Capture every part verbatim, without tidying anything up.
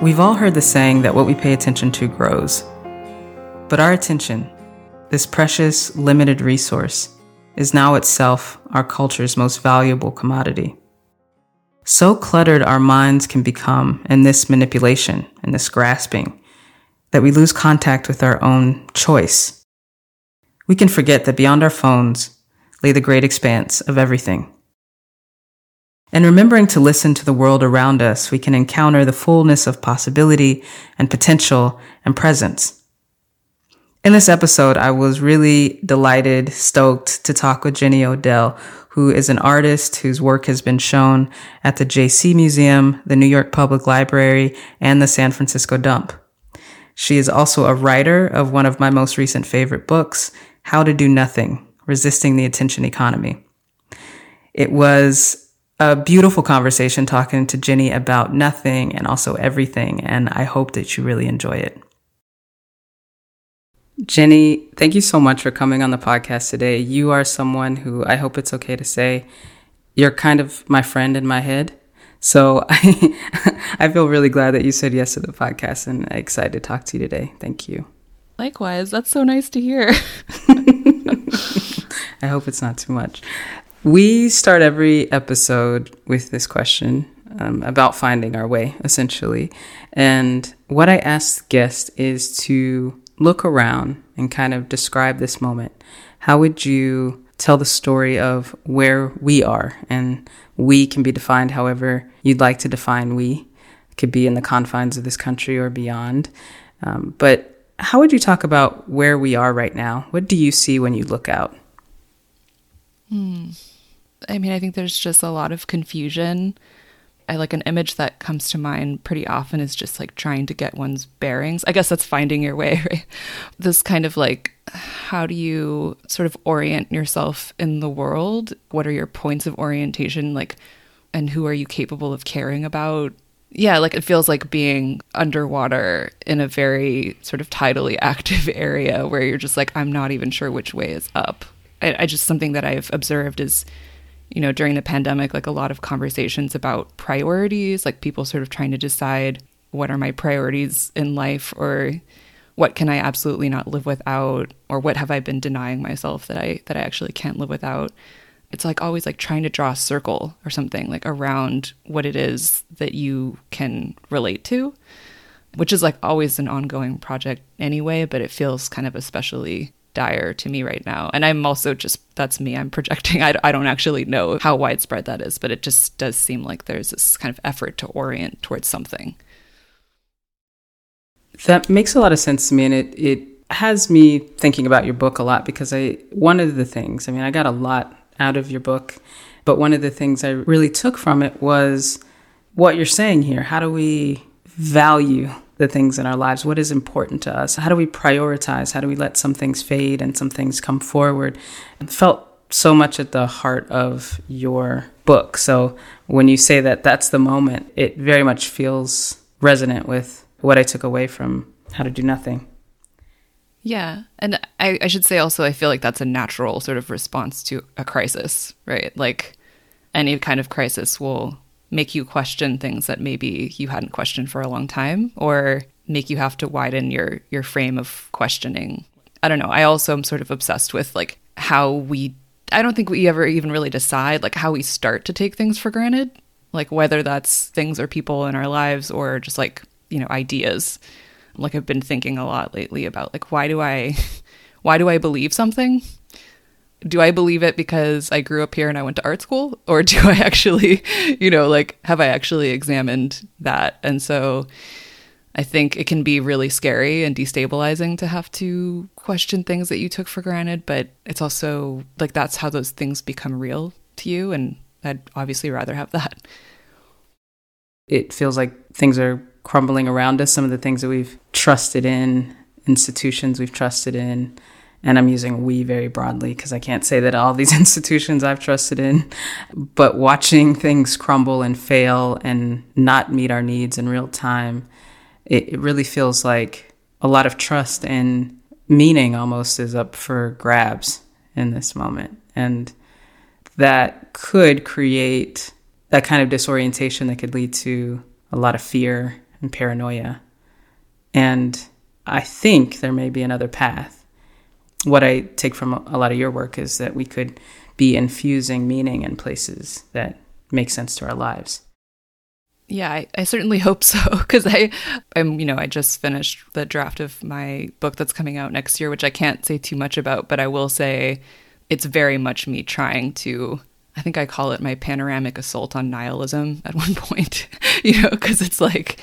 We've all heard the saying that what we pay attention to grows. But our attention, this precious, limited resource, is now itself our culture's most valuable commodity. So cluttered our minds can become in this manipulation and this grasping that we lose contact with our own choice. We can forget that beyond our phones lay the great expanse of everything. And remembering to listen to the world around us, we can encounter the fullness of possibility and potential and presence. In this episode, I was really delighted, stoked to talk with Jenny Odell, who is an artist whose work has been shown at the J C Museum, the New York Public Library, and the San Francisco Dump. She is also a writer of one of my most recent favorite books, How to Do Nothing, Resisting the Attention Economy. It was a beautiful conversation talking to Jenny about nothing and also everything, and I hope that you really enjoy it. Jenny, thank you so much for coming on the podcast today. You are someone who, I hope it's okay to say, you're kind of my friend in my head. So I, I feel really glad that you said yes to the podcast, and I'm excited to talk to you today. Thank you. Likewise. That's so nice to hear. I hope it's not too much. We start every episode with this question um, about finding our way, essentially. And what I ask guests is to look around and kind of describe this moment. How would you tell the story of where we are? And we can be defined however you'd like to define we. It could be in the confines of this country or beyond. Um, but how would you talk about where we are right now? What do you see when you look out? Hmm. I mean, I think there's just a lot of confusion. I like an image that comes to mind pretty often is just like trying to get one's bearings. I guess that's finding your way, right? This kind of like, how do you sort of orient yourself in the world? What are your points of orientation? Like, and who are you capable of caring about? Yeah, like it feels like being underwater in a very sort of tidally active area where you're just like, I'm not even sure which way is up. I, I just, something that I've observed is, you know, during the pandemic, like a lot of conversations about priorities, like people sort of trying to decide what are my priorities in life, or what can I absolutely not live without, or what have I been denying myself that I that I actually can't live without. It's like always like trying to draw a circle or something like around what it is that you can relate to, which is like always an ongoing project anyway, but it feels kind of especially dire to me right now. And I'm also just, that's me, I'm projecting. I, I don't actually know how widespread that is, but it just does seem like there's this kind of effort to orient towards something. That makes a lot of sense to me. And it, it has me thinking about your book a lot, because I, one of the things, I mean, I got a lot out of your book, but one of the things I really took from it was what you're saying here. How do we value the things in our lives? What is important to us? How do we prioritize? How do we let some things fade and some things come forward? It felt so much at the heart of your book. So when you say that that's the moment, it very much feels resonant with what I took away from How to Do Nothing. Yeah. And I, I should say also, I feel like that's a natural sort of response to a crisis, right? Like any kind of crisis will make you question things that maybe you hadn't questioned for a long time, or make you have to widen your your frame of questioning. I don't know. I also am sort of obsessed with like how we, I don't think we ever even really decide like how we start to take things for granted, like whether that's things or people in our lives or just like, you know, ideas. Like I've been thinking a lot lately about like, why do I, why do I believe something? Do I believe it because I grew up here and I went to art school? Or do I actually, you know, like, have I actually examined that? And so I think it can be really scary and destabilizing to have to question things that you took for granted. But it's also like, that's how those things become real to you. And I'd obviously rather have that. It feels like things are crumbling around us. Some of the things that we've trusted in, institutions we've trusted in, and I'm using we very broadly because I can't say that all these institutions I've trusted in, but watching things crumble and fail and not meet our needs in real time, it, it really feels like a lot of trust and meaning almost is up for grabs in this moment. And that could create that kind of disorientation that could lead to a lot of fear and paranoia. And I think there may be another path. What I take from a lot of your work is that we could be infusing meaning in places that make sense to our lives. Yeah, I, I certainly hope so, because I, I'm, you know, I just finished the draft of my book that's coming out next year, which I can't say too much about, but I will say it's very much me trying to, I think I call it my panoramic assault on nihilism at one point, you know, because it's like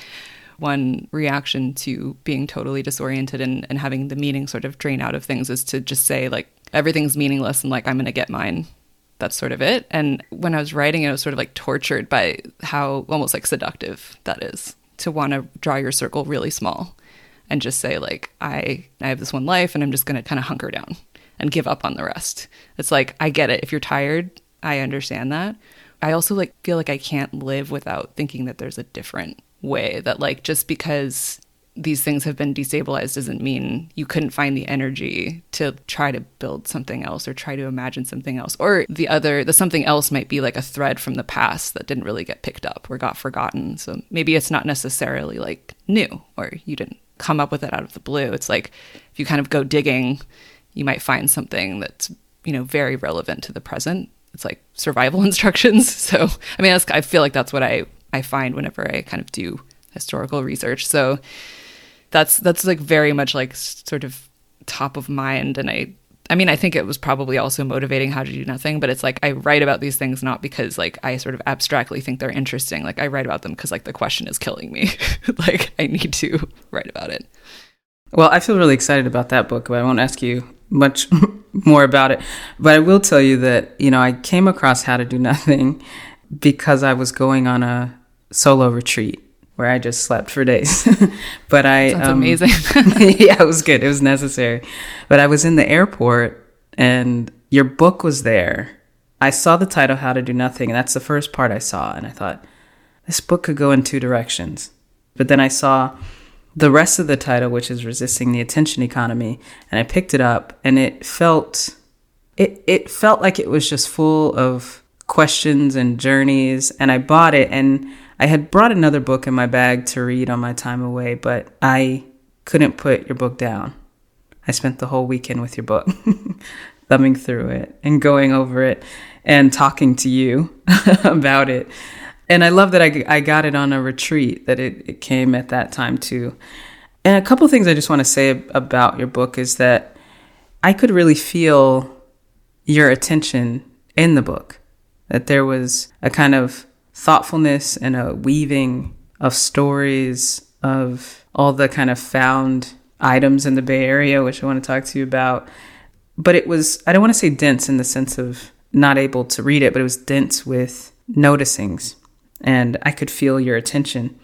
one reaction to being totally disoriented and, and having the meaning sort of drain out of things is to just say like, everything's meaningless and like, I'm going to get mine. That's sort of it. And when I was writing it, I was sort of like tortured by how almost like seductive that is to want to draw your circle really small and just say like, I, I have this one life and I'm just going to kind of hunker down and give up on the rest. It's like, I get it. If you're tired, I understand that. I also like feel like I can't live without thinking that there's a different way, that like, just because these things have been destabilized doesn't mean you couldn't find the energy to try to build something else or try to imagine something else. Or the other, the something else might be like a thread from the past that didn't really get picked up or got forgotten. So maybe it's not necessarily like new or you didn't come up with it out of the blue. It's like if you kind of go digging, you might find something that's, you know, very relevant to the present. It's like survival instructions. So, I mean, that's, I feel like that's what I, I find whenever I kind of do historical research. So That's that's like very much like sort of top of mind. And I I mean, I think it was probably also motivating How to Do Nothing, but it's like I write about these things not because like I sort of abstractly think they're interesting. Like I write about them because like the question is killing me. Like I need to write about it. Well, I feel really excited about that book, but I won't ask you much more about it. But I will tell you that, you know, I came across How to Do Nothing because I was going on a solo retreat where I just slept for days. But I Sounds um, amazing. Yeah, it was good. It was necessary. But I was in the airport and your book was there. I saw the title, How to Do Nothing, and that's the first part I saw. And I thought, this book could go in two directions. But then I saw the rest of the title, which is Resisting the Attention Economy, and I picked it up and it felt, it, it felt like it was just full of questions and journeys. And I bought it, and I had brought another book in my bag to read on my time away, but I couldn't put your book down. I spent the whole weekend with your book, thumbing through it and going over it and talking to you about it. And I love that I, I got it on a retreat, that it, it came at that time too. And a couple things I just want to say about your book is that I could really feel your attention in the book, that there was a kind of thoughtfulness and a weaving of stories of all the kind of found items in the Bay Area, which I want to talk to you about. But it was, I don't want to say dense in the sense of not able to read it, but it was dense with noticings. And I could feel your attention.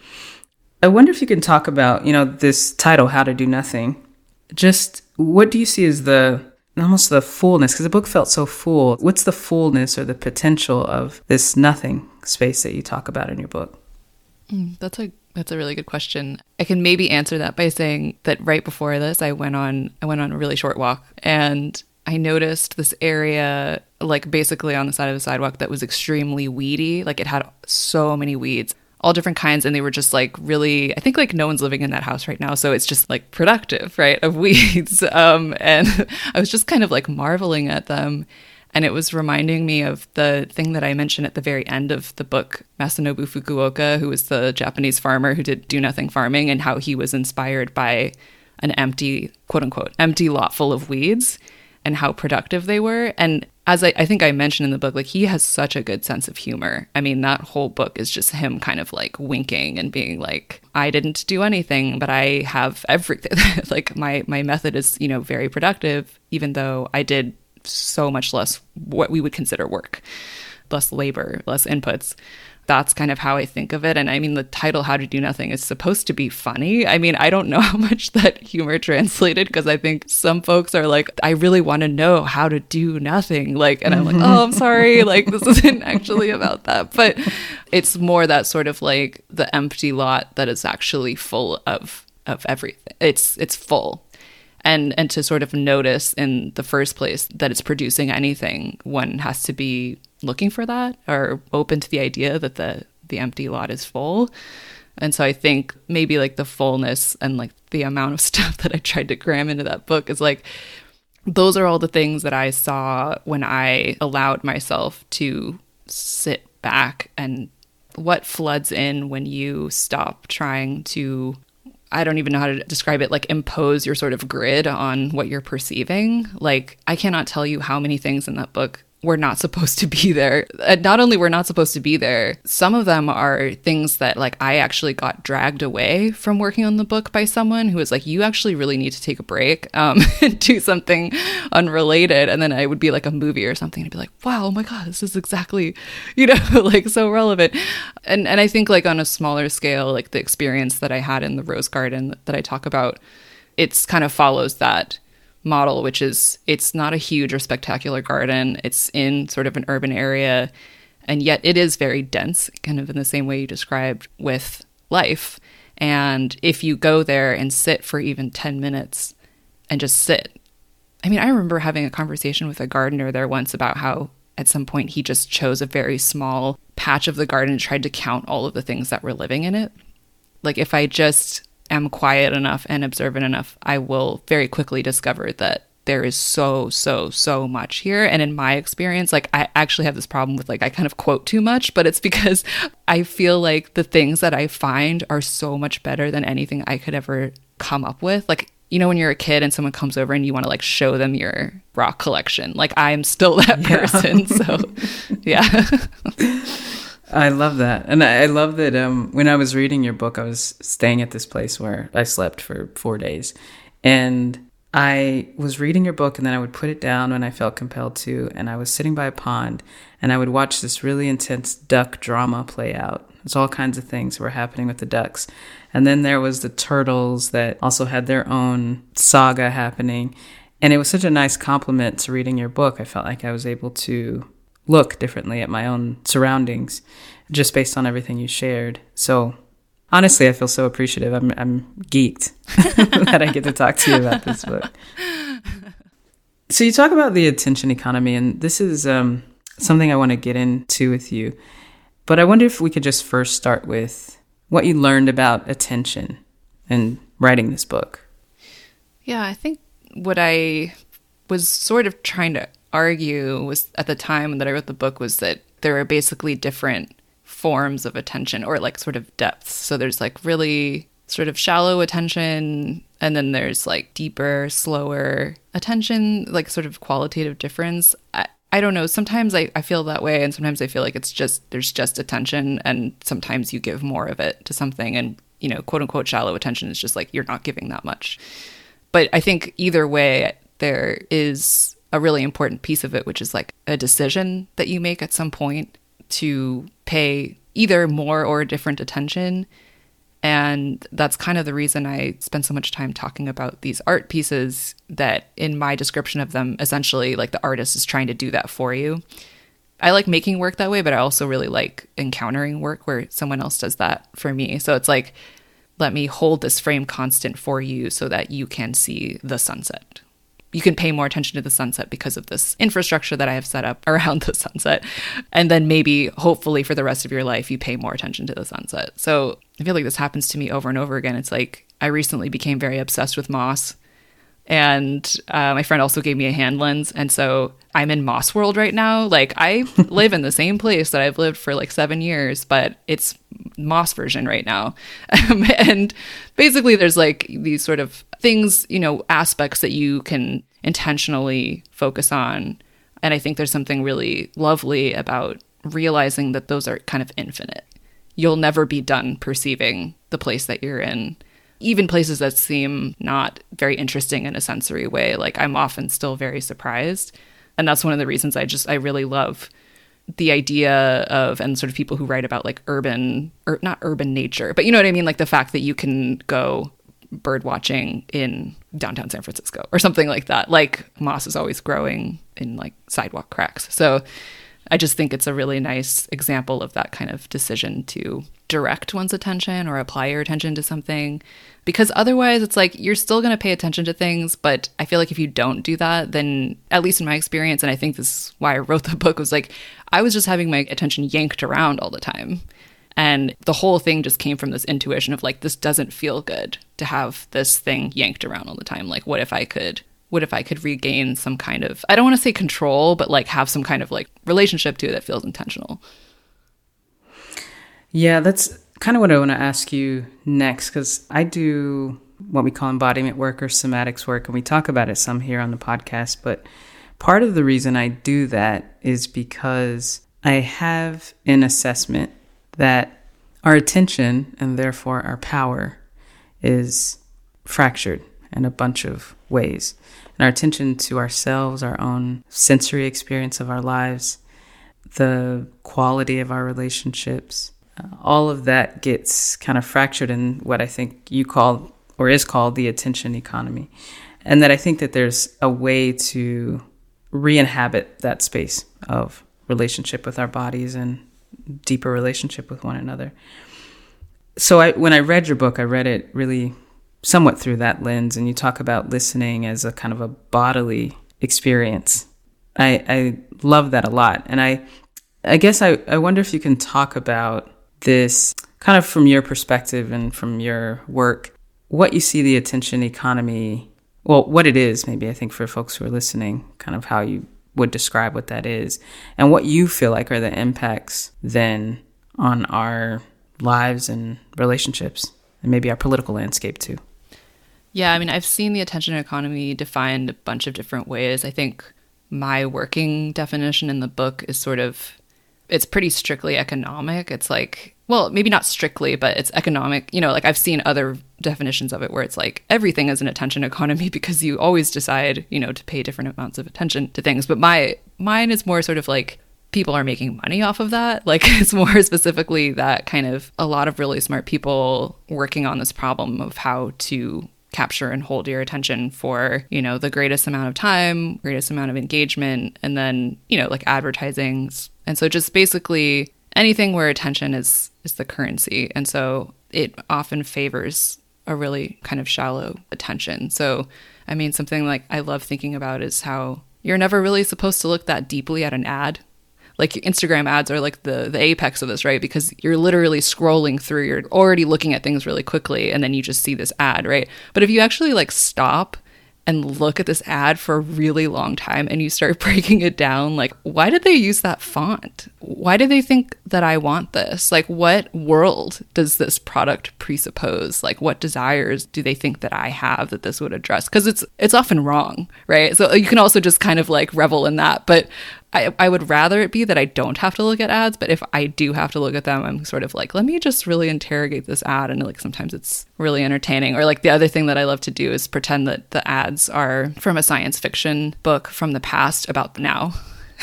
I wonder if you can talk about, you know, this title, How to Do Nothing. Just what do you see as the almost the fullness, because the book felt so full. What's the fullness or the potential of this nothing space that you talk about in your book? Mm, that's a that's a really good question. I can maybe answer that by saying that right before this, I went on I went on a really short walk, and I noticed this area, like basically on the side of the sidewalk, that was extremely weedy. Like it had so many weeds, all different kinds, and they were just like really, I think like no one's living in that house right now, so it's just like productive, right, of weeds. Um, and I was just kind of like marveling at them. And it was reminding me of the thing that I mentioned at the very end of the book, Masanobu Fukuoka, who was the Japanese farmer who did do-nothing farming, and how he was inspired by an empty, quote-unquote, empty lot full of weeds and how productive they were. And as I, I think I mentioned in the book, like he has such a good sense of humor. I mean, that whole book is just him kind of like winking and being like, I didn't do anything, but I have everything. Like my, my method is, you know, very productive, even though I did so much less what we would consider work, less labor, less inputs. That's kind of how I think of it. And I mean, the title, How to Do Nothing, is supposed to be funny. I mean, I don't know how much that humor translated, because I think some folks are like, I really want to know how to do nothing. Like, and I'm like, oh, I'm sorry. Like, this isn't actually about that. But it's more that sort of like the empty lot that is actually full of, of everything. It's, it's full. And and to sort of notice in the first place that it's producing anything, one has to be looking for that or open to the idea that the, the empty lot is full. And so I think maybe like the fullness and like the amount of stuff that I tried to cram into that book is like, those are all the things that I saw when I allowed myself to sit back, and what floods in when you stop trying to, I don't even know how to describe it, like impose your sort of grid on what you're perceiving. Like, I cannot tell you how many things in that book were not supposed to be there. And not only were not supposed to be there, some of them are things that like I actually got dragged away from working on the book by someone who was like, you actually really need to take a break um, and do something unrelated. And then I would be like a movie or something and I'd be like, wow, oh my God, this is exactly, you know, like so relevant. And and I think like on a smaller scale, like the experience that I had in the Rose Garden that I talk about, it's kind of follows that model, which is it's not a huge or spectacular garden. It's in sort of an urban area, and yet it is very dense, kind of in the same way you described with life. And if you go there and sit for even ten minutes and just sit, I mean, I remember having a conversation with a gardener there once about how at some point he just chose a very small patch of the garden and tried to count all of the things that were living in it. Like, if I just am quiet enough and observant enough, I will very quickly discover that there is so, so, so much here. And in my experience, like I actually have this problem with like, I kind of quote too much, but it's because I feel like the things that I find are so much better than anything I could ever come up with. Like, you know, when you're a kid and someone comes over and you want to like show them your rock collection, like I'm still that person. Yeah. So yeah. I love that. And I love that um, when I was reading your book, I was staying at this place where I slept for four days. And I was reading your book, and then I would put it down when I felt compelled to. And I was sitting by a pond, and I would watch this really intense duck drama play out. There's all kinds of things were happening with the ducks. And then there was the turtles that also had their own saga happening. And it was such a nice compliment to reading your book. I felt like I was able to look differently at my own surroundings just based on everything you shared. So honestly, I feel so appreciative. I'm I'm geeked that I get to talk to you about this book. So you talk about the attention economy, and this is um, something I want to get into with you. But I wonder if we could just first start with what you learned about attention in writing this book. Yeah, I think what I was sort of trying to argue was at the time that I wrote the book was that there are basically different forms of attention, or like sort of depths. So there's like really sort of shallow attention, and then there's like deeper, slower attention, like sort of qualitative difference. I, I don't know. Sometimes I, I feel that way, and sometimes I feel like it's just, there's just attention, and sometimes you give more of it to something, and, you know, quote unquote shallow attention is just like you're not giving that much. But I think either way, there is a really important piece of it, which is like a decision that you make at some point to pay either more or different attention. And that's kind of the reason I spend so much time talking about these art pieces, that in my description of them, essentially like the artist is trying to do that for you. I like making work that way, but I also really like encountering work where someone else does that for me. So it's like, let me hold this frame constant for you so that you can see the sunset. You can pay more attention to the sunset because of this infrastructure that I have set up around the sunset. And then maybe, hopefully for the rest of your life, you pay more attention to the sunset. So I feel like this happens to me over and over again. It's like I recently became very obsessed with moss. And uh, my friend also gave me a hand lens. And so I'm in moss world right now. Like I live in the same place that I've lived for like seven years, but it's moss version right now. Um, and basically there's like these sort of things, you know, aspects that you can intentionally focus on. And I think there's something really lovely about realizing that those are kind of infinite. You'll never be done perceiving the place that you're in. Even places that seem not very interesting in a sensory way, like I'm often still very surprised. And that's one of the reasons I just, I really love the idea of, and sort of people who write about like urban, or not urban nature, but you know what I mean? Like the fact that you can go bird watching in downtown San Francisco or something like that. Like moss is always growing in like sidewalk cracks. So I just think it's a really nice example of that kind of decision to direct one's attention or apply your attention to something, because otherwise it's like you're still going to pay attention to things. But I feel like if you don't do that, then at least in my experience, and I think this is why I wrote the book, was like I was just having my attention yanked around all the time. And the whole thing just came from this intuition of like, this doesn't feel good to have this thing yanked around all the time. Like, what if I could, what if I could regain some kind of, I don't want to say control, but like have some kind of like relationship to it that feels intentional. Yeah, that's kind of what I want to ask you next, because I do what we call embodiment work or somatics work, and we talk about it some here on the podcast. But part of the reason I do that is because I have an assessment that our attention, and therefore our power, is fractured in a bunch of ways. And our attention to ourselves, our own sensory experience of our lives, the quality of our relationships, uh, all of that gets kind of fractured in what I think you call, or is called, the attention economy. And that I think that there's a way to re-inhabit that space of relationship with our bodies and deeper relationship with one another. So I, when I read your book, I read it really somewhat through that lens, and you talk about listening as a kind of a bodily experience. I, I love that a lot. And I, I guess I, I wonder if you can talk about this kind of from your perspective and from your work, what you see the attention economy, well, what it is, maybe I think for folks who are listening, kind of how you would describe what that is, and what you feel like are the impacts then on our lives and relationships, and maybe our political landscape too. Yeah, I mean, I've seen the attention economy defined a bunch of different ways. I think my working definition in the book is sort of, it's pretty strictly economic. It's like, well, maybe not strictly, but it's economic. You know, like I've seen other definitions of it where it's like everything is an attention economy because you always decide, you know, to pay different amounts of attention to things. But my mine is more sort of like people are making money off of that. Like it's more specifically that kind of a lot of really smart people working on this problem of how to capture and hold your attention for, you know, the greatest amount of time, greatest amount of engagement, and then, you know, like advertising. And so just basically anything where attention is is the currency. And so it often favors a really kind of shallow attention. So, I mean, something like I love thinking about is how you're never really supposed to look that deeply at an ad. Like Instagram ads are like the, the apex of this, right? Because you're literally scrolling through, you're already looking at things really quickly, and then you just see this ad, right? But if you actually like stop and look at this ad for a really long time and you start breaking it down, like, why did they use that font? Why do they think that I want this? Like, what world does this product presuppose? Like, what desires do they think that I have that this would address? Because it's it's often wrong, right? So you can also just kind of like revel in that. But I, I would rather it be that I don't have to look at ads, but if I do have to look at them, I'm sort of like, let me just really interrogate this ad. And like sometimes it's really entertaining. Or like the other thing that I love to do is pretend that the ads are from a science fiction book from the past about the now.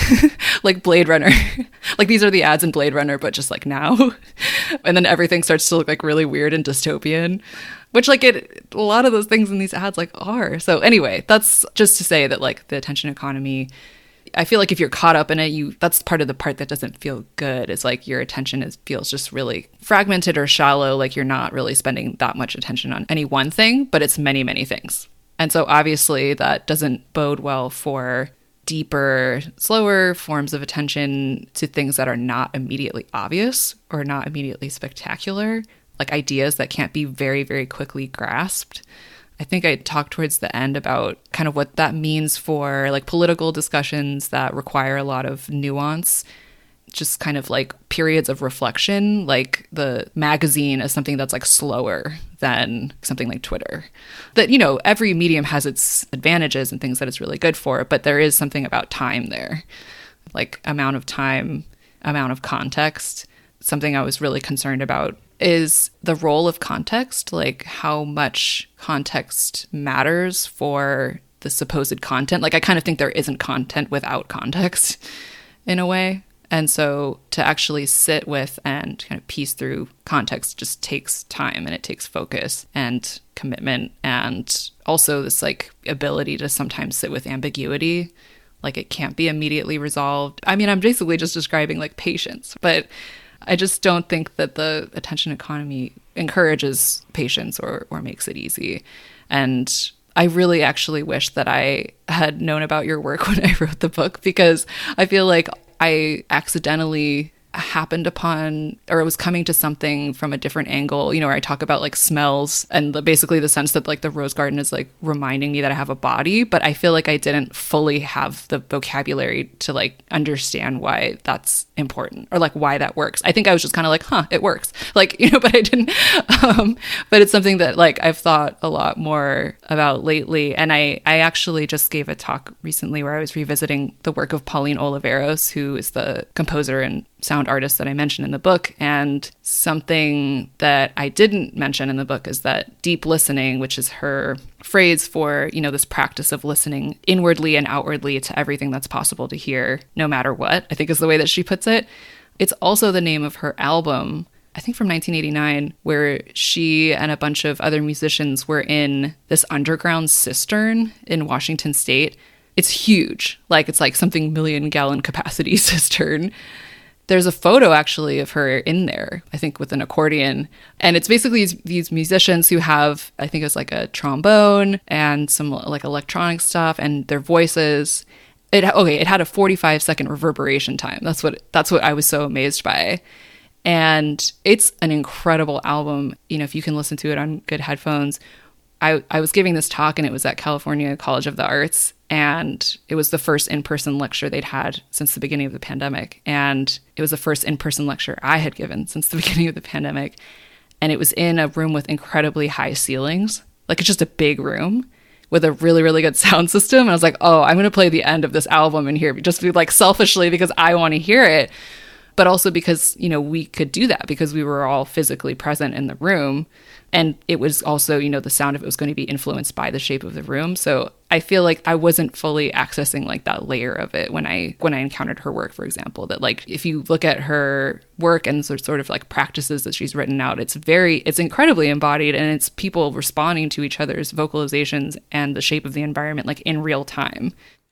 Like Blade Runner. Like these are the ads in Blade Runner, but just like now. And then everything starts to look like really weird and dystopian, which like it, a lot of those things in these ads like are. So anyway, that's just to say that like the attention economy, I feel like if you're caught up in it, you that's part of the part that doesn't feel good. It's like your attention is feels just really fragmented or shallow, like you're not really spending that much attention on any one thing, but it's many, many things. And so obviously that doesn't bode well for deeper, slower forms of attention to things that are not immediately obvious or not immediately spectacular, like ideas that can't be very, very quickly grasped. I think I talked towards the end about kind of what that means for like political discussions that require a lot of nuance, just kind of like periods of reflection. Like the magazine is something that's like slower than something like Twitter. That, you know, every medium has its advantages and things that it's really good for, but there is something about time there, like amount of time, amount of context. Something I was really concerned about is the role of context, like how much context matters for the supposed content. Like I kind of think there isn't content without context in a way. And so to actually sit with and kind of piece through context just takes time, and it takes focus and commitment, and also this like ability to sometimes sit with ambiguity. Like it can't be immediately resolved. I mean, I'm basically just describing like patience, but I just don't think that the attention economy encourages patience or, or makes it easy. And I really actually wish that I had known about your work when I wrote the book, because I feel like I accidentally happened upon, or was coming to something from a different angle, you know, where I talk about like smells and the, basically the sense that like the rose garden is like reminding me that I have a body, but I feel like I didn't fully have the vocabulary to like understand why that's important or like why that works. I think I was just kind of like, huh, it works. Like, you know, but I didn't, um, but it's something that like I've thought a lot more about lately. And I, I actually just gave a talk recently where I was revisiting the work of Pauline Oliveros, who is the composer and sound artist that I mentioned in the book. And something that I didn't mention in the book is that deep listening, which is her phrase for, you know, this practice of listening inwardly and outwardly to everything that's possible to hear, no matter what, I think is the way that she puts it. It's also the name of her album, I think from nineteen eighty-nine, where she and a bunch of other musicians were in this underground cistern in Washington State. It's huge. Like, it's like something million gallon capacity cistern. There's a photo actually of her in there, I think with an accordion. And it's basically these, these musicians who have, I think it was like a trombone and some like electronic stuff and their voices. It okay, it had a forty-five second reverberation time. That's what that's what I was so amazed by. And it's an incredible album. You know, if you can listen to it on good headphones. I, I was giving this talk and it was at California College of the Arts, and it was the first in-person lecture they'd had since the beginning of the pandemic. And it was the first in-person lecture I had given since the beginning of the pandemic. And it was in a room with incredibly high ceilings. Like, it's just a big room with a really, really good sound system. And I was like, oh, I'm going to play the end of this album in here, just be like selfishly because I want to hear it. But also because, you know, we could do that because we were all physically present in the room. And it was also, you know, the sound of it was going to be influenced by the shape of the room. So I feel like I wasn't fully accessing like that layer of it when I when I encountered her work, for example, that like if you look at her work and sort of like practices that she's written out, it's very it's incredibly embodied, and it's people responding to each other's vocalizations and the shape of the environment like in real time.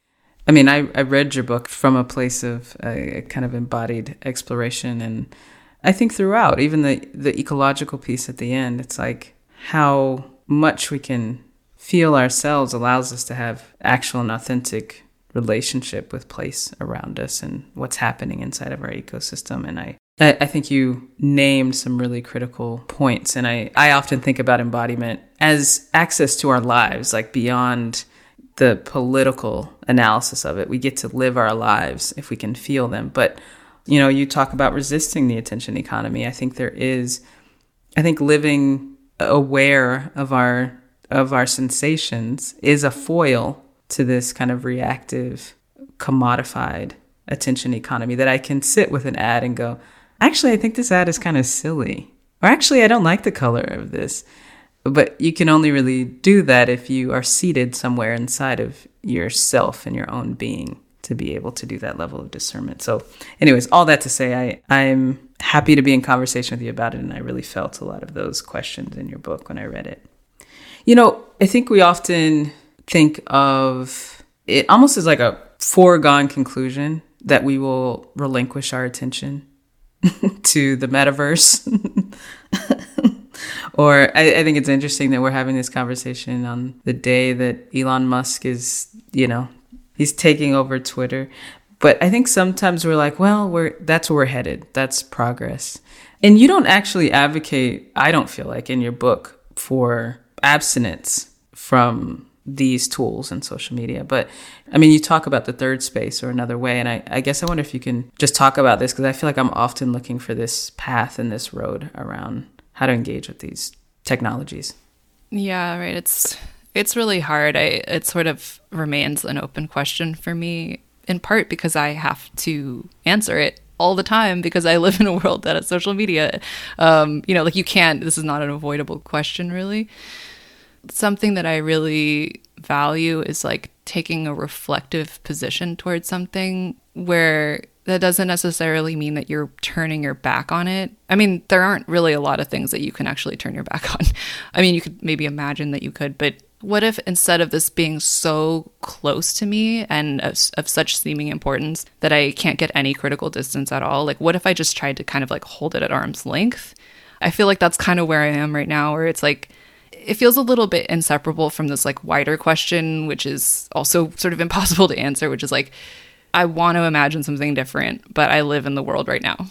I mean, I, I read your book from a place of a, a kind of embodied exploration. And I think throughout, even the, the ecological piece at the end, it's like how much we can feel ourselves allows us to have actual and authentic relationship with place around us and what's happening inside of our ecosystem. And I, I think you named some really critical points. And I, I often think about embodiment as access to our lives, like beyond the political analysis of it. We get to live our lives if we can feel them. But, you know, you talk about resisting the attention economy. I think there is, I think living aware of our of our sensations is a foil to this kind of reactive, commodified attention economy that I can sit with an ad and go, actually, I think this ad is kind of silly. Or actually, I don't like the color of this. But you can only really do that if you are seated somewhere inside of yourself and your own being to be able to do that level of discernment. So anyways, all that to say, I, I'm happy to be in conversation with you about it. And I really felt a lot of those questions in your book when I read it. You know, I think we often think of it almost as like a foregone conclusion that we will relinquish our attention to the metaverse. Or I, I think it's interesting that we're having this conversation on the day that Elon Musk is, you know, he's taking over Twitter. But I think sometimes we're like, well, we're that's where we're headed. That's progress. And you don't actually advocate, I don't feel like, in your book for abstinence from these tools and social media. But I mean, you talk about the third space or another way. And I, I guess I wonder if you can just talk about this, because I feel like I'm often looking for this path and this road around how to engage with these technologies. Yeah, right. It's it's really hard. I it sort of remains an open question for me, in part because I have to answer it all the time because I live in a world that has social media. Um, you know, like you can't, this is not an avoidable question, really. Something that I really value is like taking a reflective position towards something where that doesn't necessarily mean that you're turning your back on it. I mean, there aren't really a lot of things that you can actually turn your back on. I mean, you could maybe imagine that you could, but what if instead of this being so close to me and of, of such seeming importance that I can't get any critical distance at all, like what if I just tried to kind of like hold it at arm's length? I feel like that's kind of where I am right now, where it's like, it feels a little bit inseparable from this like wider question, which is also sort of impossible to answer, which is like, I want to imagine something different, but I live in the world right now.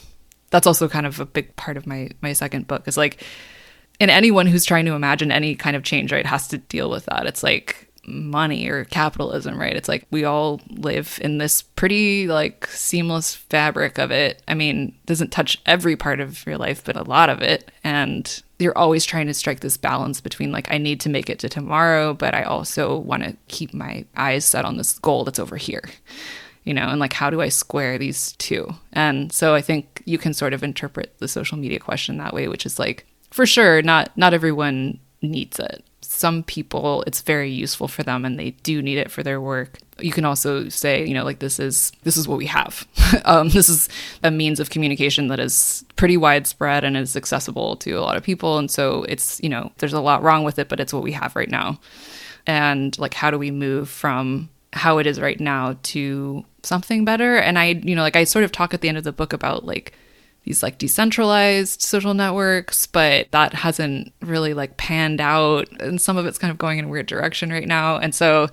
that's also kind of a big part of my my second book is like, and anyone who's trying to imagine any kind of change, right, has to deal with that. It's like money or capitalism, right? It's like we all live in this pretty like seamless fabric of it. I mean, it doesn't touch every part of your life, but a lot of it. And you're always trying to strike this balance between like, I need to make it to tomorrow, but I also want to keep my eyes set on this goal that's over here, you know, and like, how do I square these two? And so I think you can sort of interpret the social media question that way, which is like, for sure, not not everyone needs it. Some people, it's very useful for them and they do need it for their work. You can also say, you know, like this is this is what we have. um, this is a means of communication that is pretty widespread and is accessible to a lot of people. And so it's, you know, there's a lot wrong with it, but it's what we have right now. And like, how do we move from how it is right now to something better? And I, you know, like I sort of talk at the end of the book about like these like decentralized social networks, but that hasn't really like panned out. And some of it's kind of going in a weird direction right now. And so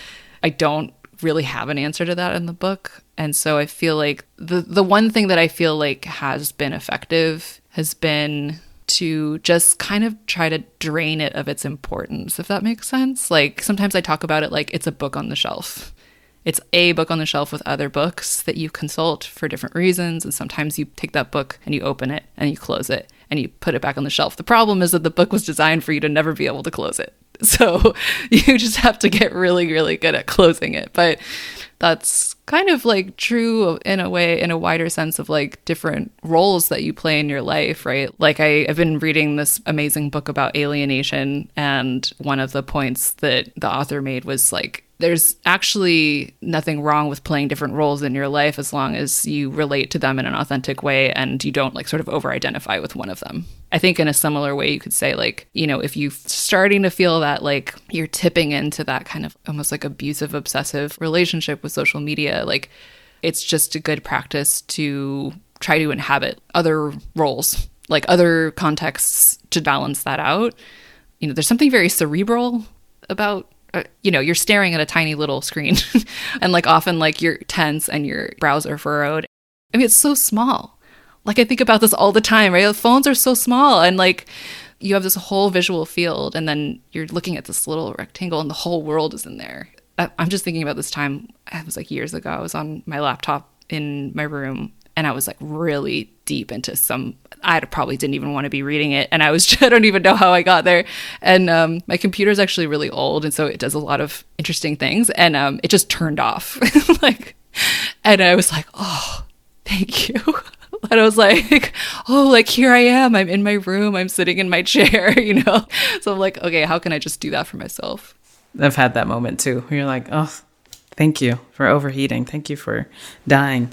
I don't really have an answer to that in the book. And so I feel like the, the one thing that I feel like has been effective has been to just kind of try to drain it of its importance, if that makes sense. Like sometimes I talk about it like it's a book on the shelf. It's a book on the shelf with other books that you consult for different reasons. And sometimes you take that book and you open it and you close it and you put it back on the shelf. The problem is that the book was designed for you to never be able to close it. So you just have to get really, really good at closing it. But that's kind of like true in a way, in a wider sense of like different roles that you play in your life, right? Like I, I've been reading this amazing book about alienation. And one of the points that the author made was like, there's actually nothing wrong with playing different roles in your life as long as you relate to them in an authentic way and you don't like sort of over-identify with one of them. I think in a similar way, you could say like, you know, if you're starting to feel that like you're tipping into that kind of almost like abusive, obsessive relationship with social media, like it's just a good practice to try to inhabit other roles, like other contexts to balance that out. You know, there's something very cerebral about you know, you're staring at a tiny little screen and like often like you're tense and your brows are furrowed. I mean, it's so small. Like I think about this all the time, right? The phones are so small and like you have this whole visual field and then you're looking at this little rectangle and the whole world is in there. I, I'm just thinking about this time, it was like years ago, I was on my laptop in my room and I was like really deep into some, I probably didn't even want to be reading it. And I was, I don't even know how I got there. And um, my computer's actually really old. And so it does a lot of interesting things. And um, it just turned off. like, and I was like, oh, thank you. And I was like, oh, like here I am. I'm in my room. I'm sitting in my chair, you know? So I'm like, okay, how can I just do that for myself? I've had that moment too. Where you're like, oh, thank you for overheating. Thank you for dying.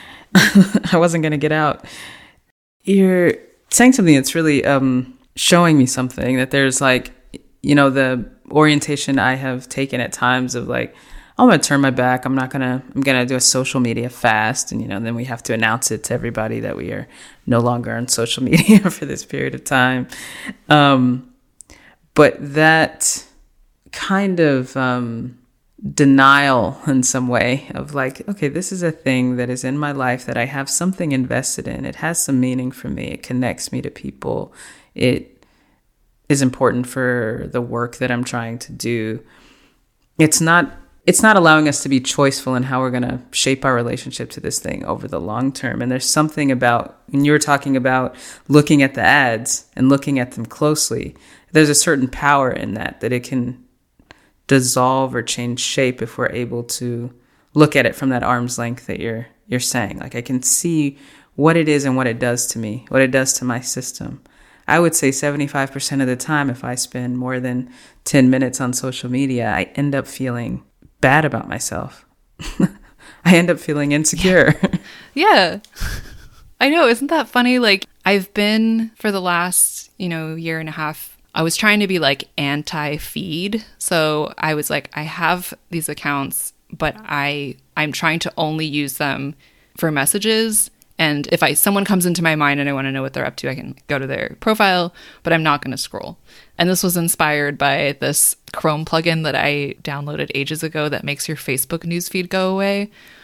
I wasn't going to get out. You're saying something that's really um, showing me something, that there's like, you know, the orientation I have taken at times of like, I'm going to turn my back. I'm not going to, I'm going to do a social media fast. And, you know, then we have to announce it to everybody that we are no longer on social media for this period of time. Um, but that kind of um, denial in some way of like, okay, this is a thing that is in my life that I have something invested in. It has some meaning for me. It connects me to people. It is important for the work that I'm trying to do. It's not, it's not allowing us to be choiceful in how we're going to shape our relationship to this thing over the long term. And there's something about, when you were talking about looking at the ads and looking at them closely, there's a certain power in that, that it can dissolve or change shape if we're able to look at it from that arm's length that you're you're saying. Like I can see what it is and what it does to me, what it does to my system. I would say seventy-five percent of the time, if I spend more than ten minutes on social media, I end up feeling bad about myself. I end up feeling insecure. Yeah. I know. Isn't that funny? Like I've been for the last, you know, year and a half, I was trying to be like anti-feed. So I was like, I have these accounts, but I, I'm trying to only use them for messages. And if I someone comes into my mind and I want to know what they're up to, I can go to their profile, but I'm not going to scroll. And this was inspired by this Chrome plugin that I downloaded ages ago that makes your Facebook newsfeed go away.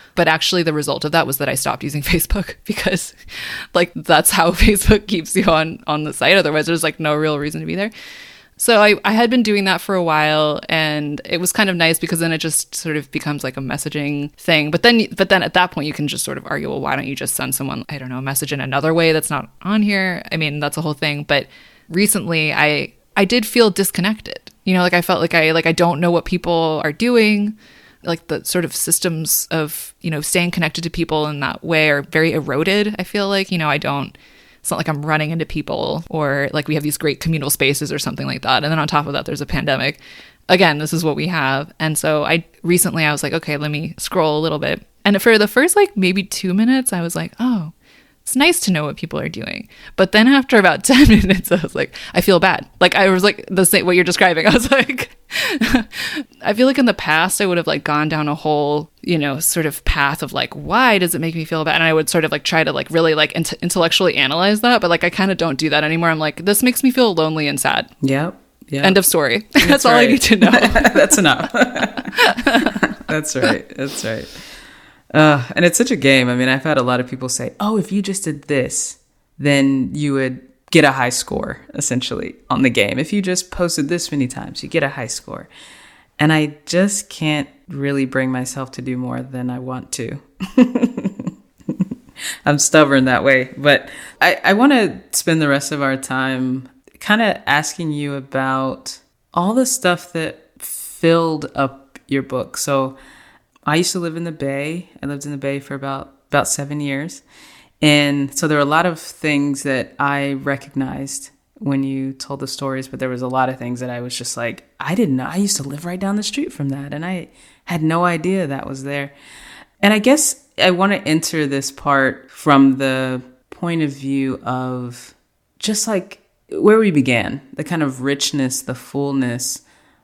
But actually the result of that was that I stopped using Facebook because like that's how Facebook keeps you on, on the site. Otherwise there's like no real reason to be there. So I, I had been doing that for a while, and it was kind of nice because then it just sort of becomes like a messaging thing. But then but then at that point you can just sort of argue, well, why don't you just send someone, I don't know, a message in another way that's not on here? I mean, that's a whole thing. But recently I I did feel disconnected. You know, like I felt like I like I don't know what people are doing. Like the sort of systems of, you know, staying connected to people in that way are very eroded, I feel like. You know, I don't It's not like I'm running into people or like we have these great communal spaces or something like that. And then on top of that, there's a pandemic. Again, this is what we have. And so I recently I was like, okay, let me scroll a little bit. And for the first like maybe two minutes, I was like, oh, it's nice to know what people are doing. But then after about ten minutes, I was like, I feel bad. Like I was like the same what you're describing. I was like, I feel like in the past I would have like gone down a whole, you know, sort of path of like, why does it make me feel bad? And I would sort of like try to like really like int- intellectually analyze that. But like I kind of don't do that anymore. I'm like, this makes me feel lonely and sad. Yep. Yep. End of story. That's, That's all right. I need to know. That's enough. That's right. That's right. Uh, and it's such a game. I mean, I've had a lot of people say, oh, if you just did this, then you would get a high score, essentially, on the game. If you just posted this many times, you get a high score. And I just can't really bring myself to do more than I want to. I'm stubborn that way. But I, I want to spend the rest of our time kind of asking you about all the stuff that filled up your book. So I used to live in the Bay. I lived in the Bay for about, about seven years. And so there were a lot of things that I recognized when you told the stories, but there was a lot of things that I was just like, I didn't know. I used to live right down the street from that, and I had no idea that was there. And I guess I want to enter this part from the point of view of just like where we began, the kind of richness, the fullness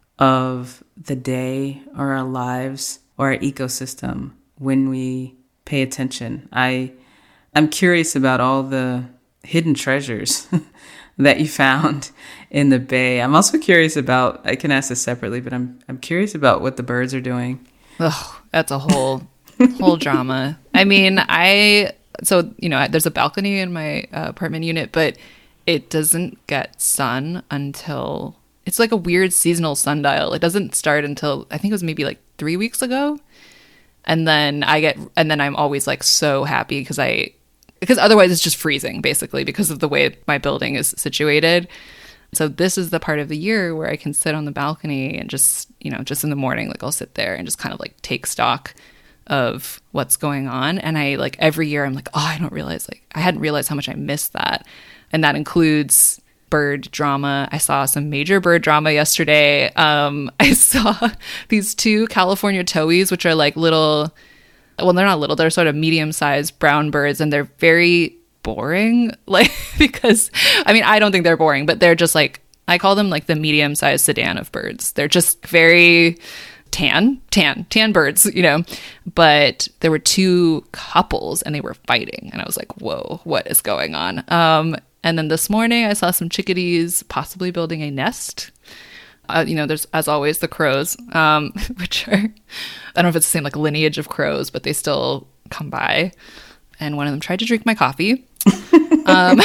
of the day or our lives or our ecosystem when we pay attention. I, I'm curious about all the hidden treasures that you found in the Bay. I'm also curious about, I can ask this separately, but I'm I'm curious about what the birds are doing. Oh, that's a whole whole drama. I mean, I, so, you know, there's a balcony in my uh, apartment unit, but it doesn't get sun until, it's like a weird seasonal sundial. It doesn't start until, I think it was maybe like three weeks ago. And then I get, and then I'm always like so happy because I, because otherwise it's just freezing basically because of the way my building is situated. So this is the part of the year where I can sit on the balcony and just, you know, just in the morning, like I'll sit there and just kind of like take stock of what's going on. And I like every year I'm like, oh, I don't realize, like I hadn't realized how much I missed that. And that includes bird drama. I saw some major bird drama yesterday. Um, I saw these two California towhees, which are like little, well, they're not little, they're sort of medium-sized brown birds, and they're very boring. Like, because, I mean, I don't think they're boring, but they're just like, I call them like the medium-sized sedan of birds. They're just very tan, tan, tan birds, you know, but there were two couples and they were fighting. And I was like, whoa, what is going on? Um, and then this morning I saw some chickadees possibly building a nest. Uh, you know, there's, as always, the crows, um, which are, I don't know if it's the same like lineage of crows, but they still come by. And one of them tried to drink my coffee. um,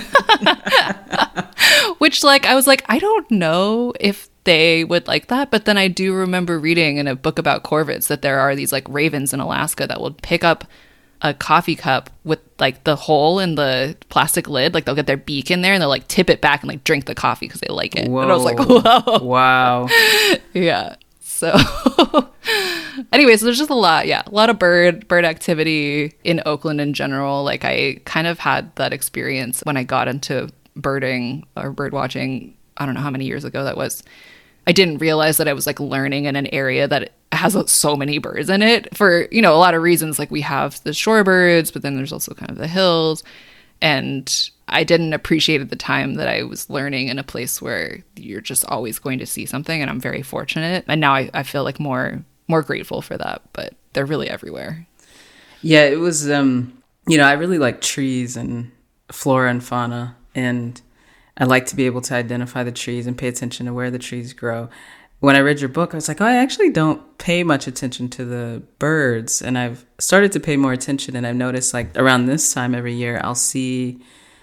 which like, I was like, I don't know if they would like that. But then I do remember reading in a book about corvids that there are these like ravens in Alaska that will pick up a coffee cup with like the hole in the plastic lid. Like they'll get their beak in there and they'll like tip it back and like drink the coffee because they like it. Whoa. And I was like, whoa. Wow. Yeah. So anyway, so there's just a lot, yeah, a lot of bird bird activity in Oakland in general. Like I kind of had that experience when I got into birding or bird watching. I don't know how many years ago that was. I didn't realize that I was like learning in an area that has so many birds in it for, you know, a lot of reasons. Like we have the shorebirds, but then there's also kind of the hills. And I didn't appreciate at the time that I was learning in a place where you're just always going to see something. And I'm very fortunate. And now I, I feel like more, more grateful for that, but they're really everywhere. Yeah, it was, um, you know, I really like trees and flora and fauna, and I like to be able to identify the trees and pay attention to where the trees grow. When I read your book, I was like, oh, I actually don't pay much attention to the birds, and I've started to pay more attention, and I've noticed like around this time every year I'll see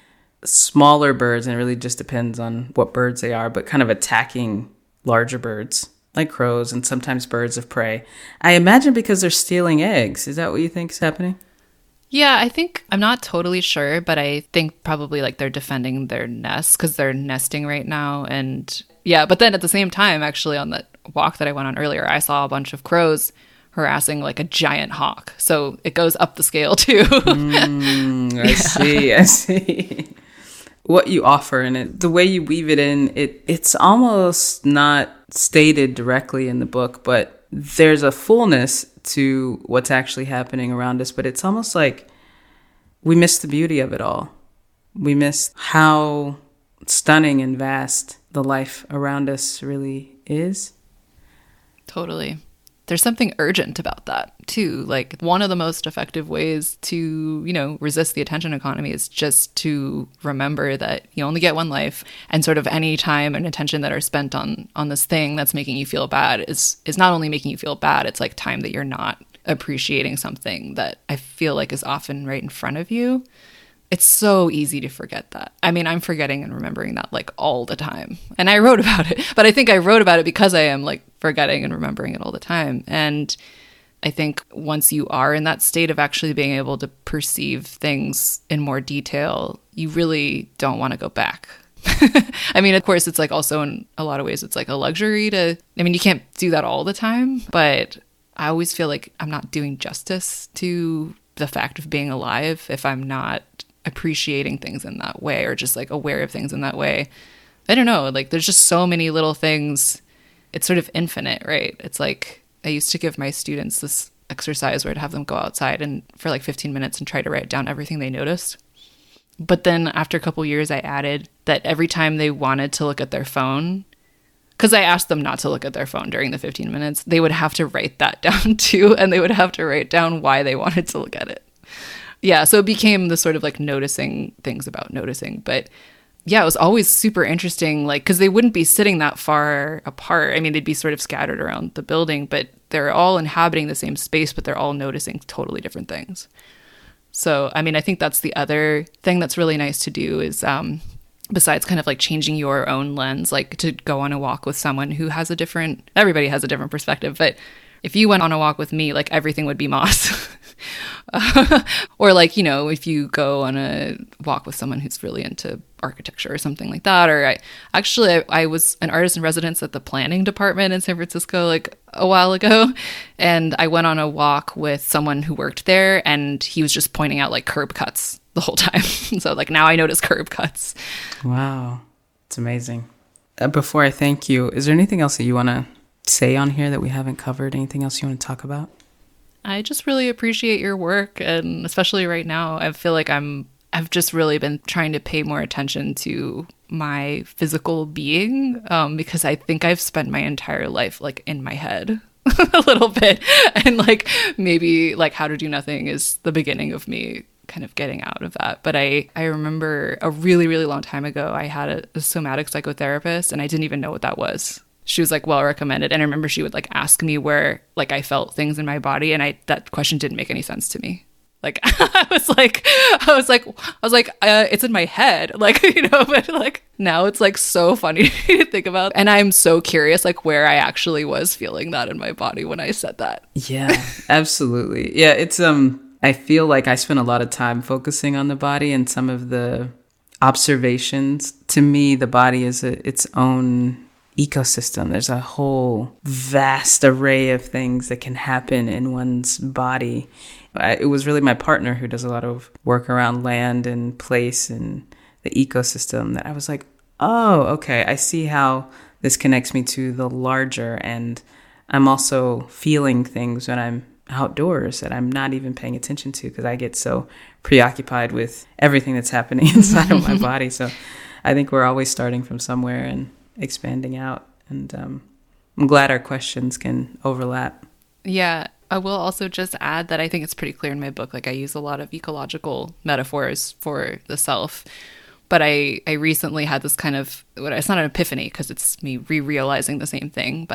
smaller birds, and it really just depends on what birds they are, but kind of attacking larger birds like crows and sometimes birds of prey. I imagine because they're stealing eggs. Is that what you think is happening? Yeah, I think, I'm not totally sure, but I think probably like they're defending their nests because they're nesting right now. And yeah, but then at the same time, actually on that walk that I went on earlier, I saw a bunch of crows harassing like a giant hawk. So it goes up the scale too. mm, I yeah. see, I see. What you offer and it, the way you weave it in, it it's almost not stated directly in the book, but there's a fullness to what's actually happening around us. But it's almost like we miss the beauty of it all. We miss how stunning and vast the life around us really is. Totally. There's something urgent about that too. Like one of the most effective ways to, you know, resist the attention economy is just to remember that you only get one life, and sort of any time and attention that are spent on on this thing that's making you feel bad is is not only making you feel bad, it's like time that you're not appreciating something that I feel like is often right in front of you. It's so easy to forget that. I mean, I'm forgetting and remembering that like all the time. And I wrote about it, but I think I wrote about it because I am like forgetting and remembering it all the time. And I think once you are in that state of actually being able to perceive things in more detail, you really don't want to go back. I mean, of course, it's like also in a lot of ways, it's like a luxury to, I mean, you can't do that all the time, but I always feel like I'm not doing justice to the fact of being alive if I'm not appreciating things in that way, or just like aware of things in that way. I don't know, like there's just so many little things. It's sort of infinite, right? It's like I used to give my students this exercise where I'd have them go outside and for like fifteen minutes and try to write down everything they noticed. But then after a couple years, I added that every time they wanted to look at their phone, because I asked them not to look at their phone during the fifteen minutes, they would have to write that down too, and they would have to write down why they wanted to look at it. Yeah, so it became the sort of like noticing things about noticing. But yeah, it was always super interesting, like, because they wouldn't be sitting that far apart. I mean, they'd be sort of scattered around the building, but they're all inhabiting the same space, but they're all noticing totally different things. So, I mean, I think that's the other thing that's really nice to do is, um, besides kind of like changing your own lens, like to go on a walk with someone who has a different, everybody has a different perspective, but if you went on a walk with me, like everything would be moss. uh, or like, you know, if you go on a walk with someone who's really into architecture or something like that. Or I actually, I, I was an artist in residence at the planning department in San Francisco like a while ago. And I went on a walk with someone who worked there, and he was just pointing out like curb cuts the whole time. So like now I notice curb cuts. Wow. It's amazing. Uh, before I thank you, is there anything else that you want to say on here that we haven't covered? Anything else you want to talk about? I just really appreciate your work, and especially right now, I feel like I'm I've just really been trying to pay more attention to my physical being, um, because I think I've spent my entire life like in my head a little bit, and like maybe like How to Do Nothing is the beginning of me kind of getting out of that. But I, I remember a really, really long time ago, I had a, a somatic psychotherapist, and I didn't even know what that was. She was like well recommended, and I remember she would like ask me where like I felt things in my body, and I that question didn't make any sense to me. Like I was like I was like I was like uh, it's in my head, like, you know. But like now it's like so funny to think about, and I'm so curious like where I actually was feeling that in my body when I said that. Yeah, absolutely. Yeah, it's um I feel like I spent a lot of time focusing on the body and some of the observations. To me, the body is a, its own ecosystem. There's a whole vast array of things that can happen in one's body. I, it was really my partner who does a lot of work around land and place and the ecosystem that I was like, oh, okay, I see how this connects me to the larger. And I'm also feeling things when I'm outdoors that I'm not even paying attention to because I get so preoccupied with everything that's happening inside of my body. So I think we're always starting from somewhere and expanding out, and um, I'm glad our questions can overlap. Yeah, I will also just add that I think it's pretty clear in my book, like I use a lot of ecological metaphors for the self, but I, I recently had this kind of, it's not an epiphany because it's me re-realizing the same thing, but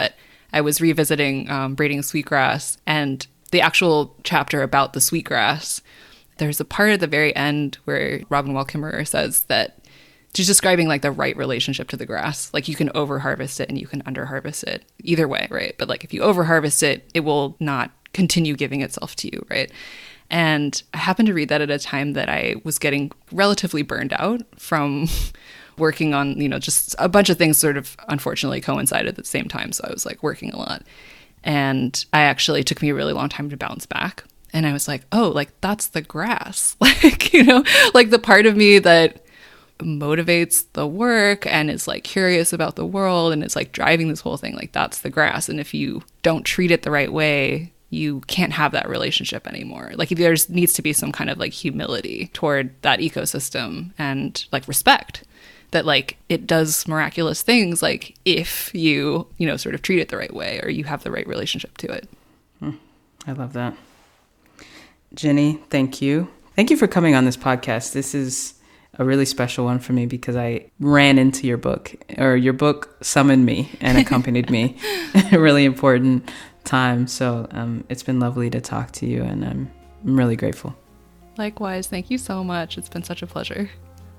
I was revisiting um, Braiding Sweetgrass, and the actual chapter about the sweetgrass, there's a part at the very end where Robin Wall Kimmerer says that she's describing like the right relationship to the grass. Like you can over harvest it and you can under harvest it either way, right? But like if you over harvest it, it will not continue giving itself to you, right? And I happened to read that at a time that I was getting relatively burned out from working on, you know, just a bunch of things sort of unfortunately coincided at the same time. So I was like working a lot. And I actually, it took me a really long time to bounce back. And I was like, oh, like that's the grass. Like, you know, like the part of me that motivates the work and is like curious about the world and is like driving this whole thing, like that's the grass. And if you don't treat it the right way, you can't have that relationship anymore. Like there's needs to be some kind of like humility toward that ecosystem and like respect that like it does miraculous things like if you, you know, sort of treat it the right way or you have the right relationship to it. I love that. Jenny, thank you. Thank you for coming on this podcast. This is a really special one for me because I ran into your book, or your book summoned me and accompanied me at a really important time. So um, it's been lovely to talk to you, and I'm, I'm really grateful. Likewise. Thank you so much. It's been such a pleasure.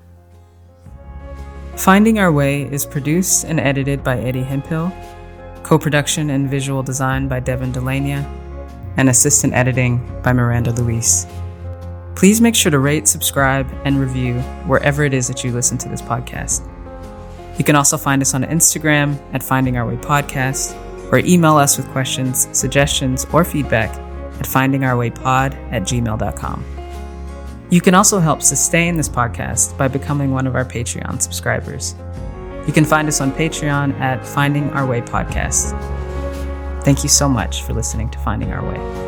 Finding Our Way is produced and edited by Eddie Hemphill, co-production and visual design by Devin Delania, and assistant editing by Miranda Luis. Please make sure to rate, subscribe, and review wherever it is that you listen to this podcast. You can also find us on Instagram at Finding Our Way Podcast, or email us with questions, suggestions, or feedback at findingourwaypod at gmail dot com. You can also help sustain this podcast by becoming one of our Patreon subscribers. You can find us on Patreon at Finding Our Way Podcast. Thank you so much for listening to Finding Our Way.